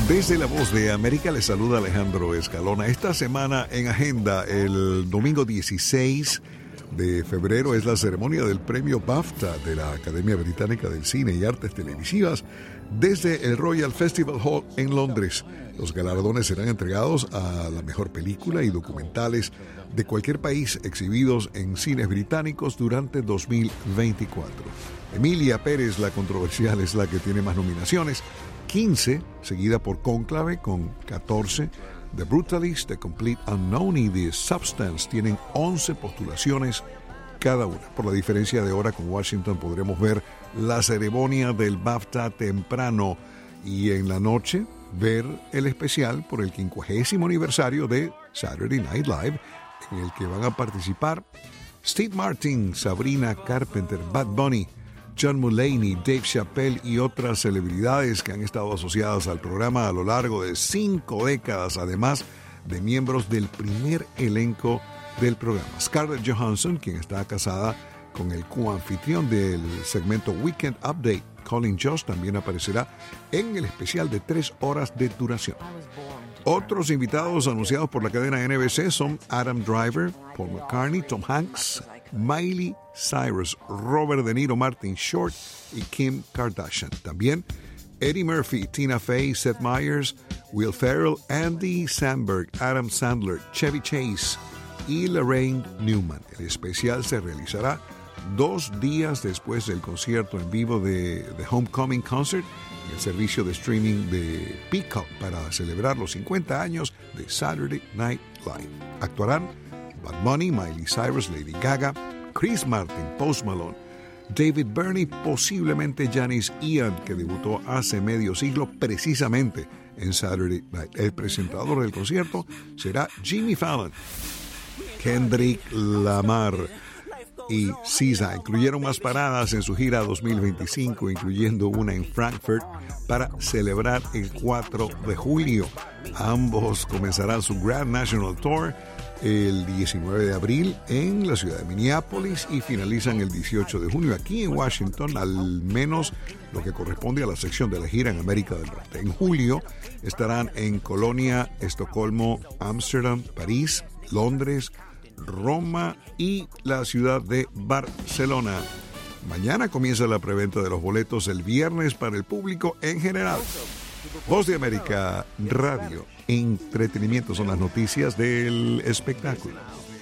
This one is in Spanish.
Desde La Voz de América les saluda Alejandro Escalona. Esta semana en agenda, el domingo 16 de febrero, es la ceremonia del premio BAFTA de la Academia Británica del Cine y Artes Televisivas desde el Royal Festival Hall en Londres. Los galardones serán entregados a la mejor película y documentales de cualquier país exhibidos en cines británicos durante 2024. Emilia Pérez, la controversial, es la que tiene más nominaciones, 15, seguida por Cónclave con 14. The Brutalist, The Complete Unknown y The Substance tienen 11 postulaciones cada una. Por la diferencia de hora con Washington podremos ver la ceremonia del BAFTA temprano y en la noche ver el especial por el 50º aniversario de Saturday Night Live, en el que van a participar Steve Martin, Sabrina Carpenter, Bad Bunny, John Mulaney, Dave Chappelle y otras celebridades que han estado asociadas al programa a lo largo de 5 décadas, además de miembros del primer elenco del programa. Scarlett Johansson, quien está casada con el coanfitrión del segmento Weekend Update, Colin Jost, también aparecerá en el especial de 3 horas de duración. Otros invitados anunciados por la cadena NBC son Adam Driver, Paul McCartney, Tom Hanks, Miley Cyrus, Robert De Niro, Martin Short y Kim Kardashian. También Eddie Murphy, Tina Fey, Seth Meyers, Will Ferrell, Andy Samberg, Adam Sandler, Chevy Chase y Lorraine Newman. El especial se realizará 2 días después del concierto en vivo de The Homecoming Concert en el servicio de streaming de Peacock para celebrar los 50 años de Saturday Night Live. Actuarán Bad Bunny, Miley Cyrus, Lady Gaga, Chris Martin, Post Malone, David Byrne, posiblemente Janis Ian, que debutó hace medio siglo precisamente en Saturday Night. El presentador del concierto será Jimmy Fallon. Kendrick Lamar y SZA incluyeron más paradas en su gira 2025, incluyendo una en Frankfurt para celebrar el 4 de julio. Ambos comenzarán su Grand National Tour el 19 de abril en la ciudad de Minneapolis y finalizan el 18 de junio aquí en Washington, al menos lo que corresponde a la sección de la gira en América del Norte. En julio estarán en Colonia, Estocolmo, Ámsterdam, París, Londres, Roma y la ciudad de Barcelona. Mañana comienza la preventa de los boletos, el viernes para el público en general. Voz de América Radio, entretenimiento, son las noticias del espectáculo.